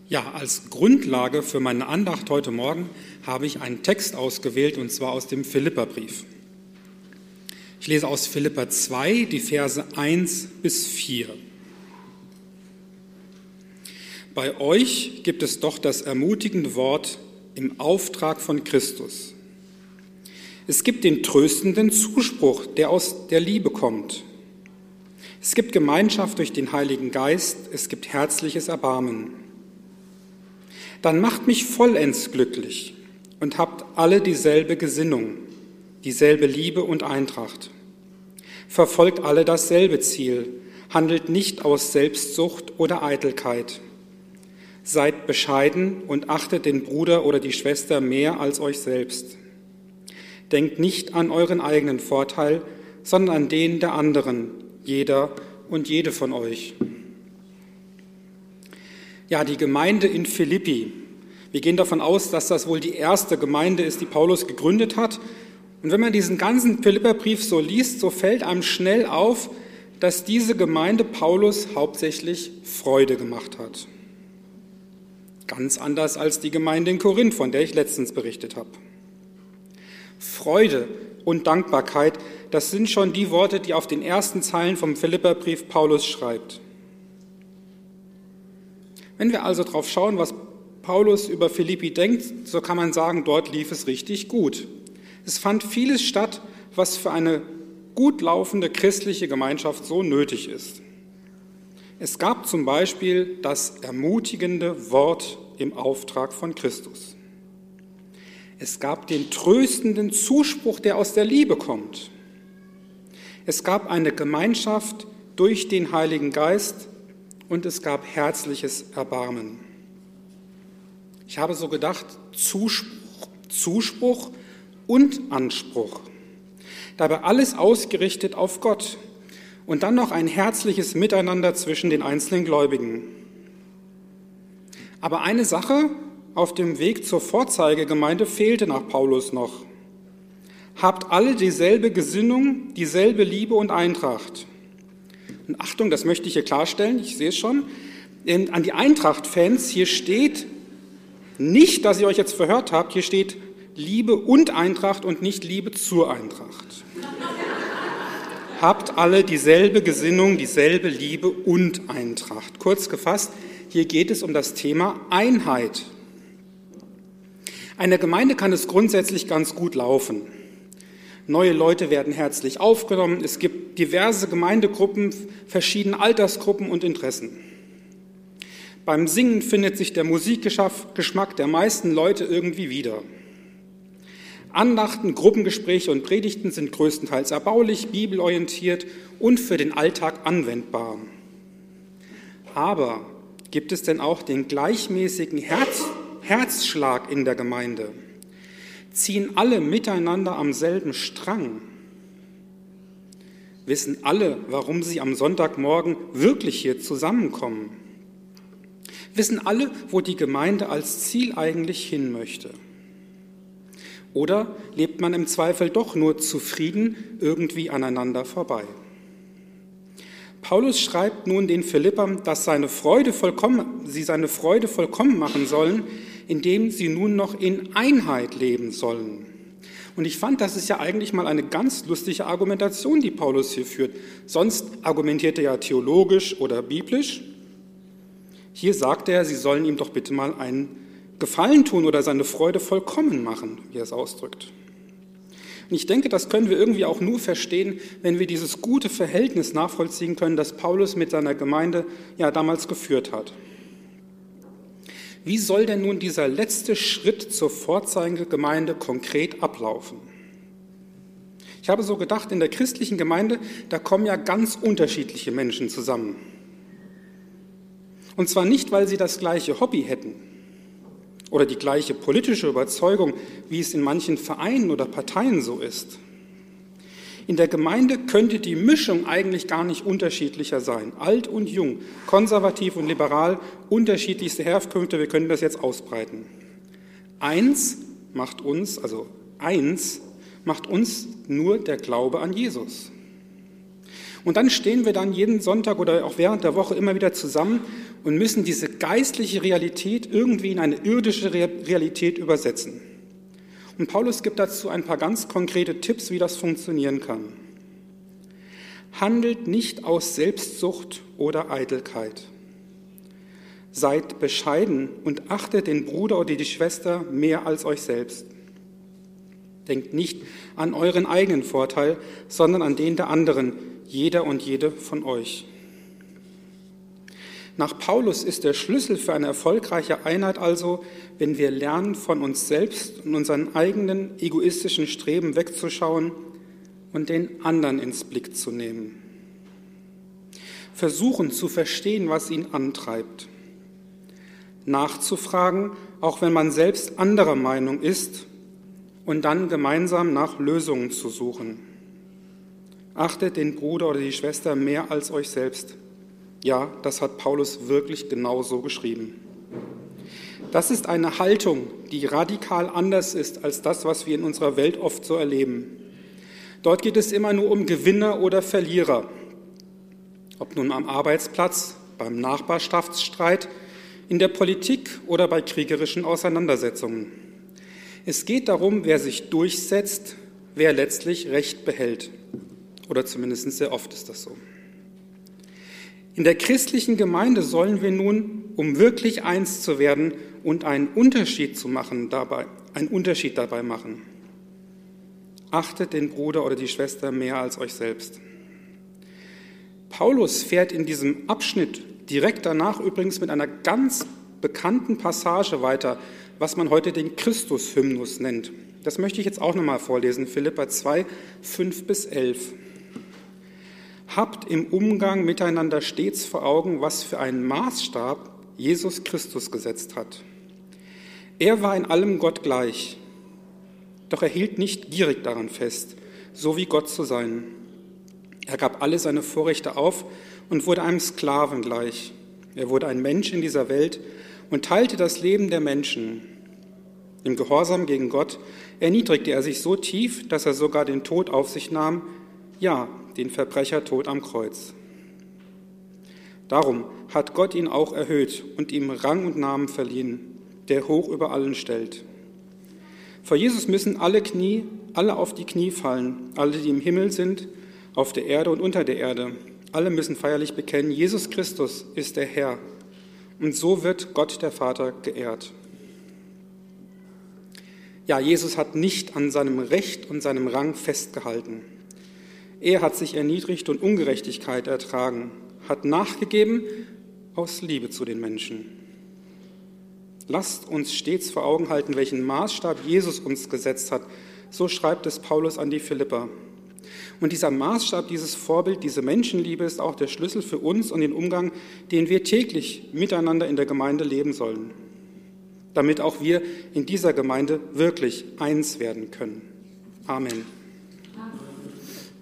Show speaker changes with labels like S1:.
S1: Ja, als Grundlage für meine Andacht heute Morgen habe ich einen Text ausgewählt, und zwar aus dem Philipperbrief. Ich lese aus Philipper 2, die Verse 1 bis 4. Bei euch gibt es doch das ermutigende Wort im Auftrag von Christus. Es gibt den tröstenden Zuspruch, der aus der Liebe kommt. Es gibt Gemeinschaft durch den Heiligen Geist, es gibt herzliches Erbarmen. Dann macht mich vollends glücklich und habt alle dieselbe Gesinnung, dieselbe Liebe und Eintracht. Verfolgt alle dasselbe Ziel, handelt nicht aus Selbstsucht oder Eitelkeit. Seid bescheiden und achtet den Bruder oder die Schwester mehr als euch selbst. Denkt nicht an euren eigenen Vorteil, sondern an den der anderen, jeder und jede von euch. Ja, die Gemeinde in Philippi. Wir gehen davon aus, dass das wohl die erste Gemeinde ist, die Paulus gegründet hat. Und wenn man diesen ganzen Philipperbrief so liest, so fällt einem schnell auf, dass diese Gemeinde Paulus hauptsächlich Freude gemacht hat. Ganz anders als die Gemeinde in Korinth, von der ich letztens berichtet habe. Freude und Dankbarkeit, das sind schon die Worte, die auf den ersten Zeilen vom Philipperbrief Paulus schreibt. Wenn wir also drauf schauen, was Paulus über Philippi denkt, so kann man sagen, dort lief es richtig gut. Es fand vieles statt, was für eine gut laufende christliche Gemeinschaft so nötig ist. Es gab zum Beispiel das ermutigende Wort im Auftrag von Christus. Es gab den tröstenden Zuspruch, der aus der Liebe kommt. Es gab eine Gemeinschaft durch den Heiligen Geist und es gab herzliches Erbarmen. Ich habe so gedacht, Zuspruch und Anspruch. Dabei alles ausgerichtet auf Gott und dann noch ein herzliches Miteinander zwischen den einzelnen Gläubigen. Aber eine Sache auf dem Weg zur Vorzeigegemeinde fehlte nach Paulus noch. Habt alle dieselbe Gesinnung, dieselbe Liebe und Eintracht. Und Achtung, das möchte ich hier klarstellen, ich sehe es schon, an die Eintracht-Fans, hier steht nicht, dass ihr euch jetzt verhört habt, hier steht Liebe und Eintracht und nicht Liebe zur Eintracht. Habt alle dieselbe Gesinnung, dieselbe Liebe und Eintracht. Kurz gefasst, hier geht es um das Thema Einheit. Einer Gemeinde kann es grundsätzlich ganz gut laufen. Neue Leute werden herzlich aufgenommen, es gibt diverse Gemeindegruppen, verschiedene Altersgruppen und Interessen. Beim Singen findet sich der Musikgeschmack der meisten Leute irgendwie wieder. Andachten, Gruppengespräche und Predigten sind größtenteils erbaulich, bibelorientiert und für den Alltag anwendbar. Aber gibt es denn auch den gleichmäßigen Herzschlag in der Gemeinde? Ziehen alle miteinander am selben Strang? Wissen alle, warum sie am Sonntagmorgen wirklich hier zusammenkommen? Wissen alle, wo die Gemeinde als Ziel eigentlich hin möchte? Oder lebt man im Zweifel doch nur zufrieden irgendwie aneinander vorbei? Paulus schreibt nun den Philippern, dass sie seine Freude vollkommen machen sollen, indem sie nun noch in Einheit leben sollen. Und ich fand, das ist ja eigentlich mal eine ganz lustige Argumentation, die Paulus hier führt. Sonst argumentiert er ja theologisch oder biblisch. Hier sagt er, sie sollen ihm doch bitte mal einen Gefallen tun oder seine Freude vollkommen machen, wie er es ausdrückt. Und ich denke, das können wir irgendwie auch nur verstehen, wenn wir dieses gute Verhältnis nachvollziehen können, das Paulus mit seiner Gemeinde ja damals geführt hat. Wie soll denn nun dieser letzte Schritt zur Vorzeigegemeinde konkret ablaufen? Ich habe so gedacht, in der christlichen Gemeinde, da kommen ja ganz unterschiedliche Menschen zusammen. Und zwar nicht, weil sie das gleiche Hobby hätten oder die gleiche politische Überzeugung, wie es in manchen Vereinen oder Parteien so ist. In der Gemeinde könnte die Mischung eigentlich gar nicht unterschiedlicher sein. Alt und jung, konservativ und liberal, unterschiedlichste Herkünfte, wir können das jetzt ausbreiten. Eins macht uns nur der Glaube an Jesus. Und dann stehen wir dann jeden Sonntag oder auch während der Woche immer wieder zusammen und müssen diese geistliche Realität irgendwie in eine irdische Realität übersetzen. Und Paulus gibt dazu ein paar ganz konkrete Tipps, wie das funktionieren kann. Handelt nicht aus Selbstsucht oder Eitelkeit. Seid bescheiden und achtet den Bruder oder die Schwester mehr als euch selbst. Denkt nicht an euren eigenen Vorteil, sondern an den der anderen, jeder und jede von euch. Nach Paulus ist der Schlüssel für eine erfolgreiche Einheit also, wenn wir lernen, von uns selbst und unseren eigenen egoistischen Streben wegzuschauen und den anderen ins Blick zu nehmen. Versuchen zu verstehen, was ihn antreibt. Nachzufragen, auch wenn man selbst anderer Meinung ist, und dann gemeinsam nach Lösungen zu suchen. Achtet den Bruder oder die Schwester mehr als euch selbst. Ja, das hat Paulus wirklich genau so geschrieben. Das ist eine Haltung, die radikal anders ist als das, was wir in unserer Welt oft so erleben. Dort geht es immer nur um Gewinner oder Verlierer. Ob nun am Arbeitsplatz, beim Nachbarschaftsstreit, in der Politik oder bei kriegerischen Auseinandersetzungen. Es geht darum, wer sich durchsetzt, wer letztlich Recht behält. Oder zumindest sehr oft ist das so. In der christlichen Gemeinde sollen wir nun, um wirklich eins zu werden und einen Unterschied dabei machen. Achtet den Bruder oder die Schwester mehr als euch selbst. Paulus fährt in diesem Abschnitt direkt danach übrigens mit einer ganz bekannten Passage weiter, was man heute den Christus-Hymnus nennt. Das möchte ich jetzt auch nochmal vorlesen, Philipper 2, 5-11. Habt im Umgang miteinander stets vor Augen, was für einen Maßstab Jesus Christus gesetzt hat. Er war in allem Gott gleich, doch er hielt nicht gierig daran fest, so wie Gott zu sein. Er gab alle seine Vorrechte auf und wurde einem Sklaven gleich. Er wurde ein Mensch in dieser Welt und teilte das Leben der Menschen. Im Gehorsam gegen Gott erniedrigte er sich so tief, dass er sogar den Tod auf sich nahm, ja, den Verbrechertod am Kreuz. Darum hat Gott ihn auch erhöht und ihm Rang und Namen verliehen, der hoch über allen stellt. Vor Jesus müssen alle auf die Knie fallen, alle, die im Himmel sind, auf der Erde und unter der Erde. Alle müssen feierlich bekennen, Jesus Christus ist der Herr. Und so wird Gott der Vater geehrt. Ja, Jesus hat nicht an seinem Recht und seinem Rang festgehalten. Er hat sich erniedrigt und Ungerechtigkeit ertragen, hat nachgegeben aus Liebe zu den Menschen. Lasst uns stets vor Augen halten, welchen Maßstab Jesus uns gesetzt hat. So schreibt es Paulus an die Philipper. Und dieser Maßstab, dieses Vorbild, diese Menschenliebe ist auch der Schlüssel für uns und den Umgang, den wir täglich miteinander in der Gemeinde leben sollen, damit auch wir in dieser Gemeinde wirklich eins werden können. Amen.